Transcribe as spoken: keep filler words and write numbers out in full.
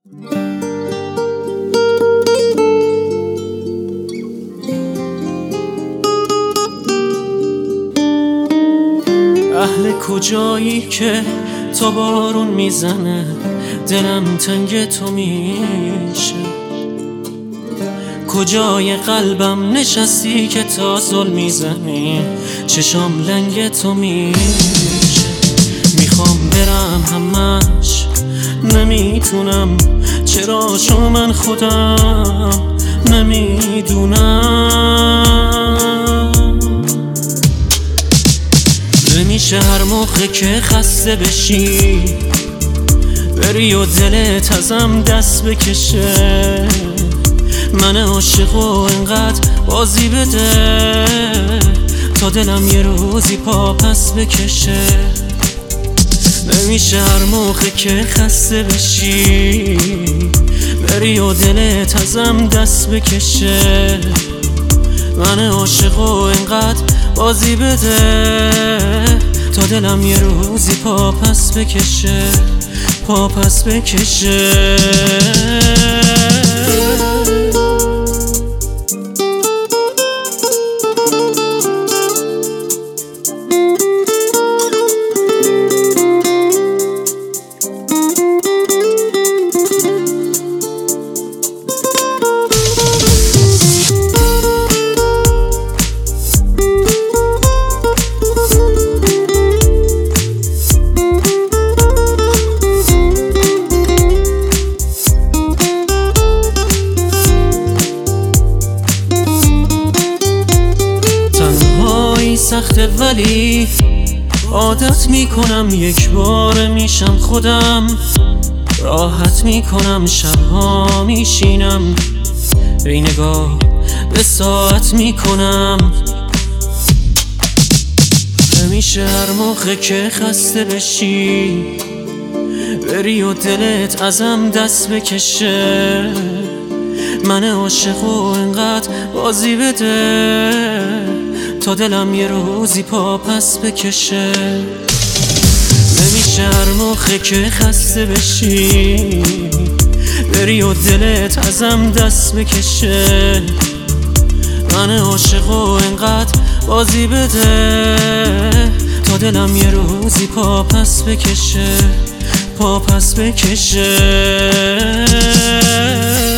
اهل کجایی که تا بارون میزنه دلم تنگ تو میشه؟ کجای قلبم نشستی که تا ظلم میزنی چشام لنگ تو میشه؟ میخوام برم همش نمیتونم، چرا شو من خودم نمیدونم. نمیشه هر موقع که خسته بشی بری و دلت ازم دست بکشه، من عاشق و انقدر بازی بده تا دلم یه روزی پا پس بکشه. نمیشه هر موقع که خسته بشی بری و دلت ازم دست بکشه، من عاشق و انقدر بازی بده تا دلم یه روزی پا پس بکشه، پا پس بکشه. سخته ولی عادت میکنم، یک بار میشم خودم، راحت میکنم، شبها میشینم ای نگاه به ساعت میکنم. نمیشه هر موقع که خسته بشی بری و دلت ازم دست بکشه، من عاشق و انقدر بازی بده تا دلم یه روزی پا پس بکشه. نمیشه هر موقع که خسته بشی بری و دلت ازم دست بکشه، من عاشق و انقدر بازی بده تا دلم یه روزی پا پس بکشه، پا پس بکشه.